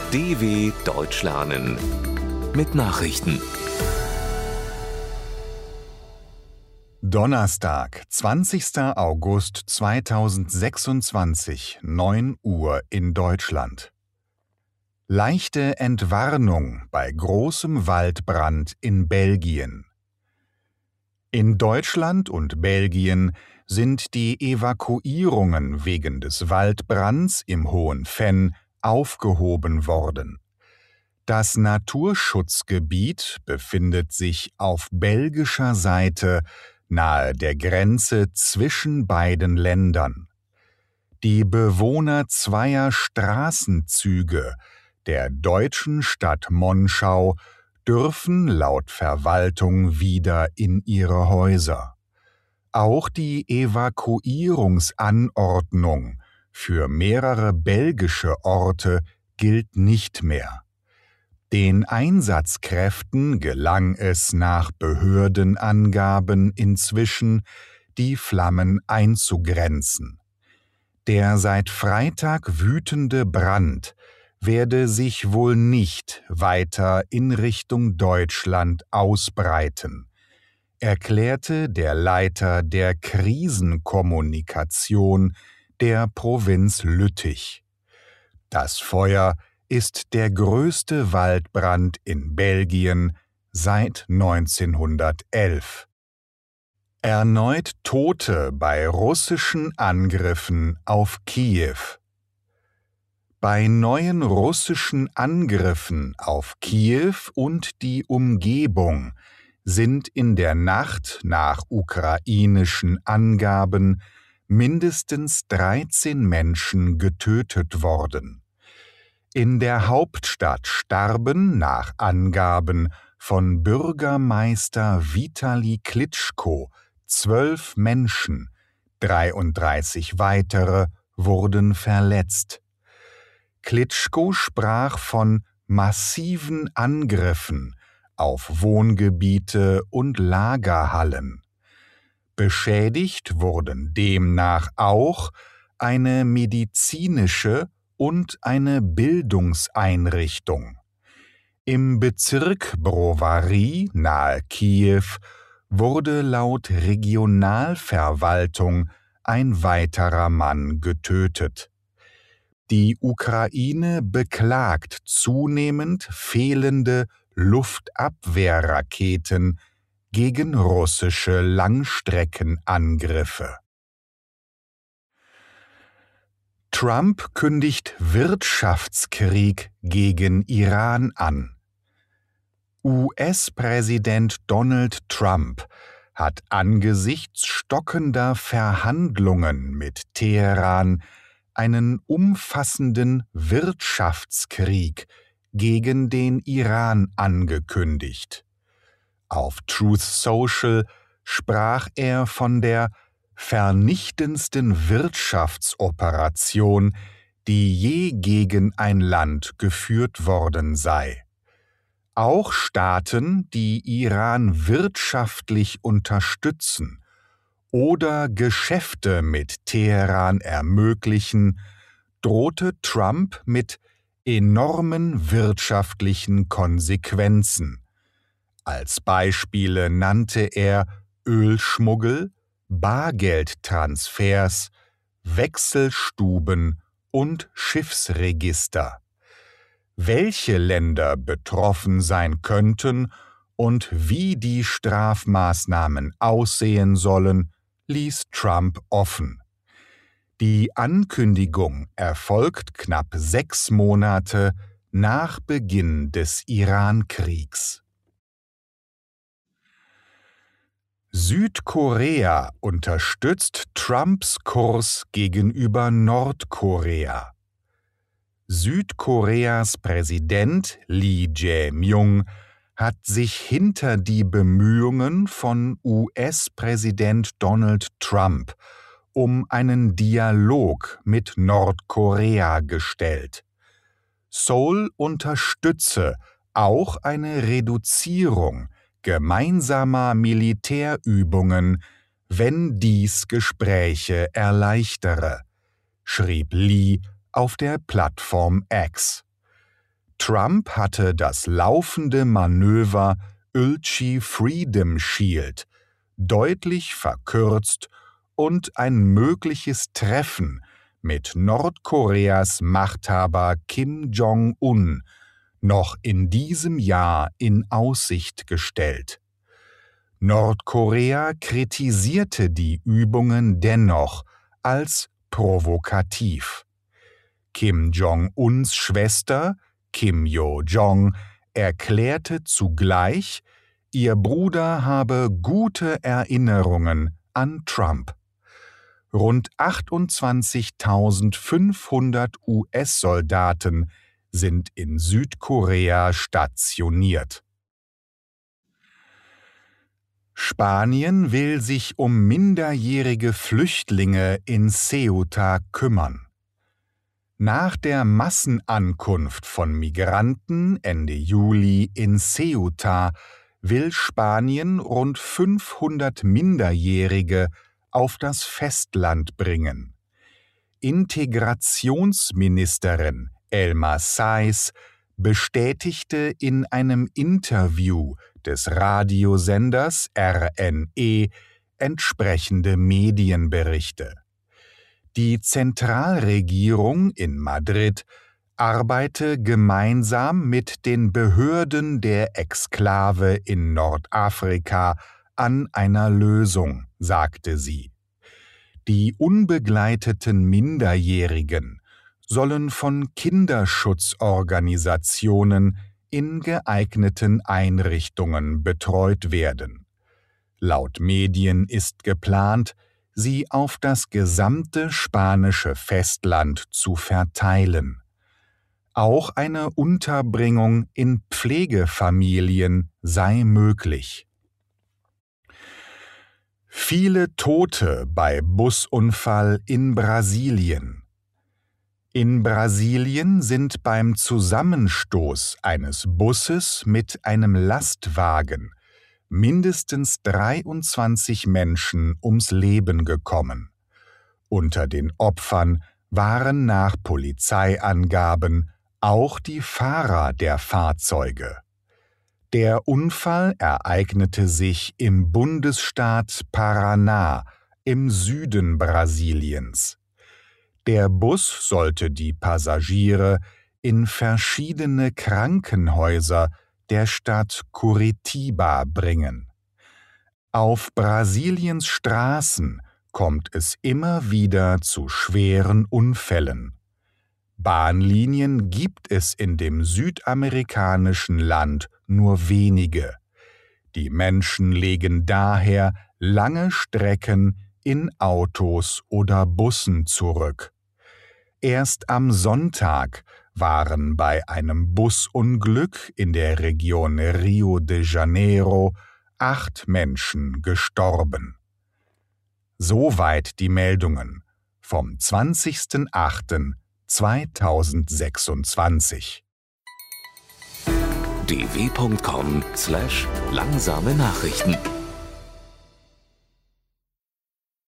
DW Deutsch lernen mit Nachrichten. Donnerstag, 20. August 2026, 9 Uhr in Deutschland. Leichte Entwarnung bei großem Waldbrand in Belgien. In Deutschland und Belgien sind die Evakuierungen wegen des Waldbrands im Hohen Venn aufgehoben worden. Das Naturschutzgebiet befindet sich auf belgischer Seite nahe der Grenze zwischen beiden Ländern. Die Bewohner zweier Straßenzüge der deutschen Stadt Monschau dürfen laut Verwaltung wieder in ihre Häuser. Auch die Evakuierungsanordnung für mehrere belgische Orte gilt nicht mehr. Den Einsatzkräften gelang es nach Behördenangaben inzwischen, die Flammen einzugrenzen. Der seit Freitag wütende Brand werde sich wohl nicht weiter in Richtung Deutschland ausbreiten, erklärte der Leiter der Krisenkommunikation der Provinz Lüttich. Das Feuer ist der größte Waldbrand in Belgien seit 1911. Erneut Tote bei russischen Angriffen auf Kiew. Bei neuen russischen Angriffen auf Kiew und die Umgebung sind in der Nacht nach ukrainischen Angaben mindestens 13 Menschen getötet worden. In der Hauptstadt starben nach Angaben von Bürgermeister Vitali Klitschko 12 Menschen, 33 weitere wurden verletzt. Klitschko sprach von massiven Angriffen auf Wohngebiete und Lagerhallen. Beschädigt wurden demnach auch eine medizinische und eine Bildungseinrichtung. Im Bezirk Brovary nahe Kiew wurde laut Regionalverwaltung ein weiterer Mann getötet. Die Ukraine beklagt zunehmend fehlende Luftabwehrraketen gegen russische Langstreckenangriffe. Trump kündigt Wirtschaftskrieg gegen Iran an. US-Präsident Donald Trump hat angesichts stockender Verhandlungen mit Teheran einen umfassenden Wirtschaftskrieg gegen den Iran angekündigt. Auf Truth Social sprach er von der vernichtendsten Wirtschaftsoperation, die je gegen ein Land geführt worden sei. Auch Staaten, die Iran wirtschaftlich unterstützen oder Geschäfte mit Teheran ermöglichen, drohte Trump mit enormen wirtschaftlichen Konsequenzen. Als Beispiele nannte er Ölschmuggel, Bargeldtransfers, Wechselstuben und Schiffsregister. Welche Länder betroffen sein könnten und wie die Strafmaßnahmen aussehen sollen, ließ Trump offen. Die Ankündigung erfolgt knapp 6 Monate nach Beginn des Iran-Kriegs. Südkorea unterstützt Trumps Kurs gegenüber Nordkorea. Südkoreas Präsident Lee Jae-myung hat sich hinter die Bemühungen von US-Präsident Donald Trump um einen Dialog mit Nordkorea gestellt. Seoul unterstütze auch eine Reduzierung gemeinsamer Militärübungen, wenn dies Gespräche erleichtere, schrieb Lee auf der Plattform X. Trump hatte das laufende Manöver Ulchi Freedom Shield deutlich verkürzt und ein mögliches Treffen mit Nordkoreas Machthaber Kim Jong-un noch in diesem Jahr in Aussicht gestellt. Nordkorea kritisierte die Übungen dennoch als provokativ. Kim Jong-uns Schwester, Kim Yo-jong, erklärte zugleich, ihr Bruder habe gute Erinnerungen an Trump. Rund 28.500 US-Soldaten sind in Südkorea stationiert. Spanien will sich um minderjährige Flüchtlinge in Ceuta kümmern. Nach der Massenankunft von Migranten Ende Juli in Ceuta will Spanien rund 500 Minderjährige auf das Festland bringen. Integrationsministerin Elma Sáiz bestätigte in einem Interview des Radiosenders RNE entsprechende Medienberichte. Die Zentralregierung in Madrid arbeite gemeinsam mit den Behörden der Exklave in Nordafrika an einer Lösung, sagte sie. Die unbegleiteten Minderjährigen sollen von Kinderschutzorganisationen in geeigneten Einrichtungen betreut werden. Laut Medien ist geplant, sie auf das gesamte spanische Festland zu verteilen. Auch eine Unterbringung in Pflegefamilien sei möglich. Viele Tote bei Busunfall in Brasilien. In Brasilien sind beim Zusammenstoß eines Busses mit einem Lastwagen mindestens 23 Menschen ums Leben gekommen. Unter den Opfern waren nach Polizeiangaben auch die Fahrer der Fahrzeuge. Der Unfall ereignete sich im Bundesstaat Paraná im Süden Brasiliens. Der Bus sollte die Passagiere in verschiedene Krankenhäuser der Stadt Curitiba bringen. Auf Brasiliens Straßen kommt es immer wieder zu schweren Unfällen. Bahnlinien gibt es in dem südamerikanischen Land nur wenige. Die Menschen legen daher lange Strecken in Autos oder Bussen zurück. Erst am Sonntag waren bei einem Busunglück in der Region Rio de Janeiro 8 Menschen gestorben. Soweit die Meldungen vom 20.08.2026. dw.com/langsame Nachrichten